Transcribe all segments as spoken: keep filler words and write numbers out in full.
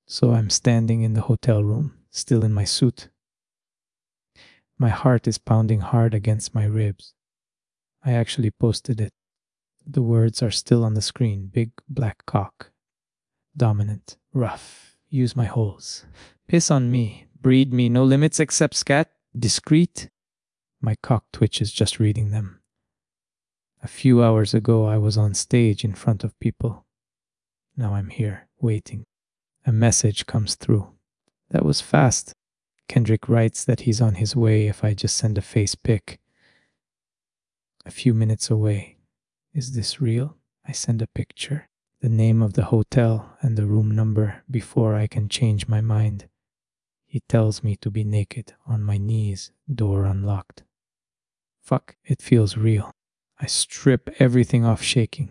So I'm standing in the hotel room, still in my suit. My heart is pounding hard against my ribs. I actually posted it. The words are still on the screen. Big black cock. Dominant. Rough. Use my holes. Piss on me. Breed me. No limits except scat. Discreet. My cock twitches just reading them. A few hours ago, I was on stage in front of people. Now I'm here, waiting. A message comes through. That was fast. Kendrick writes that he's on his way if I just send a face pic. A few minutes away. Is this real? I send a picture. The name of the hotel and the room number before I can change my mind. He tells me to be naked, on my knees, door unlocked. Fuck, it feels real. I strip everything off shaking.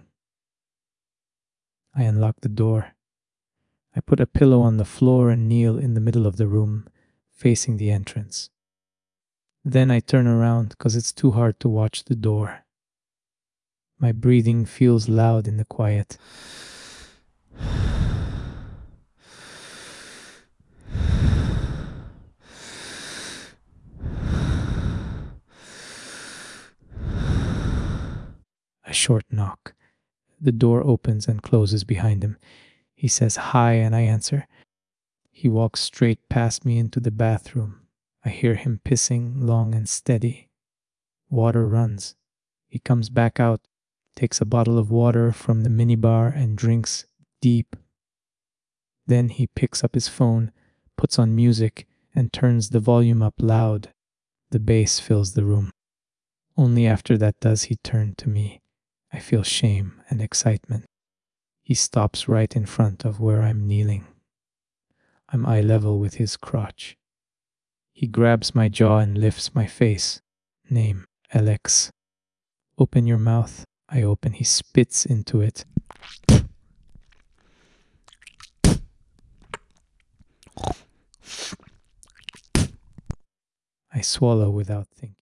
I unlock the door. I put a pillow on the floor and kneel in the middle of the room, facing the entrance. Then I turn around because it's too hard to watch the door. My breathing feels loud in the quiet. A short knock. The door opens and closes behind him. He says hi and I answer. He walks straight past me into the bathroom. I hear him pissing long and steady. Water runs. He comes back out, takes a bottle of water from the minibar and drinks deep. Then he picks up his phone, puts on music, and turns the volume up loud. The bass fills the room. Only after that does he turn to me. I feel shame and excitement. He stops right in front of where I'm kneeling. I'm eye level with his crotch. He grabs my jaw and lifts my face. Name, Alex. Open your mouth. I open. He spits into it. I swallow without thinking.